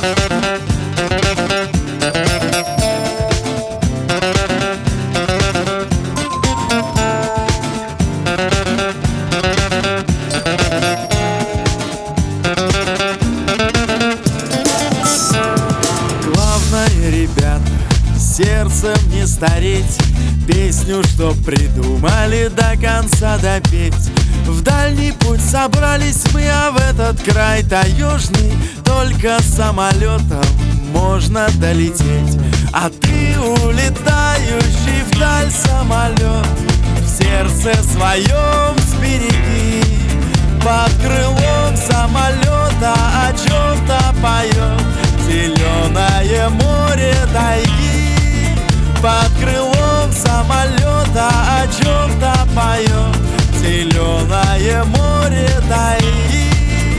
Ребята, сердцем не стареть, песню, что придумали, до конца допеть. В дальний путь собрались мы, а в этот край таежный только самолетом можно долететь. А ты, улетающий вдаль самолет, в сердце своем сбереги. Под крылом самолета о чем-то поет зеленое море тайги. Под крылом самолета о чем-то поет зеленое море тайги.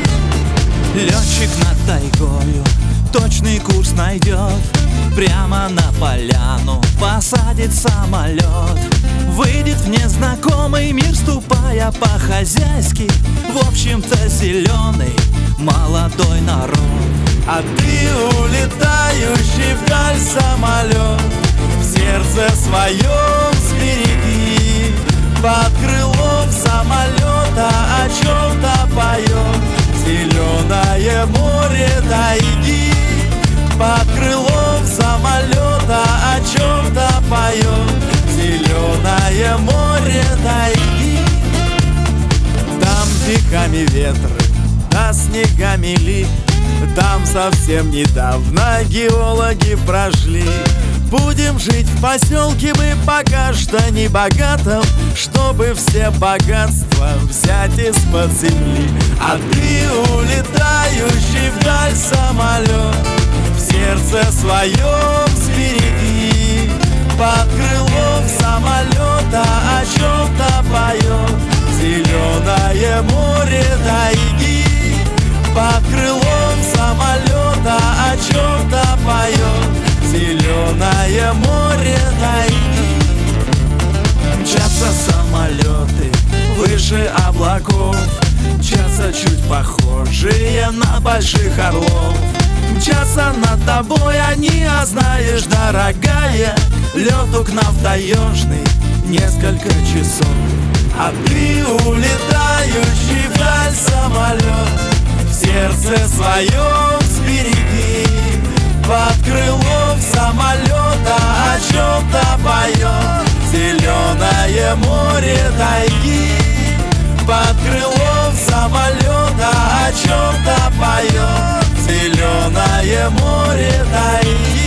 Летчик над тайгою точный курс найдет, прямо на поляну посадит самолет. Выйдет в незнакомый мир, ступая по-хозяйски, в общем-то зеленый молодой народ. А ты, улетающий вдаль самолет, в сердце своем сбереги. Под крылом самолета о чем-то поет зеленое море тайги. Под крылом самолета о чем-то поет зеленое море тайги. Там веками ветры, да снегами лип, там совсем недавно геологи прошли. Будем жить в поселке мы пока что не богатом, чтобы все богатства взять из-под земли. А ты, улетающий вдаль самолет, в сердце своем сбереги. Под крылом самолета о чем-то поет зеленое море тайги. Под крылом самолета о чем-то поет зеленое море тайги. Мчатся самолеты выше облаков, мчатся чуть похожие на больших орлов. Мчатся над тобой они, а знаешь, дорогая, лету к нам в таежный несколько часов. А ты, улетающий вдаль самолет, в сердце своем сбереги. Под крылом самолета о чем-то поет зеленое море тайги. Под крылом самолета о чем-то поет зеленое море тайги.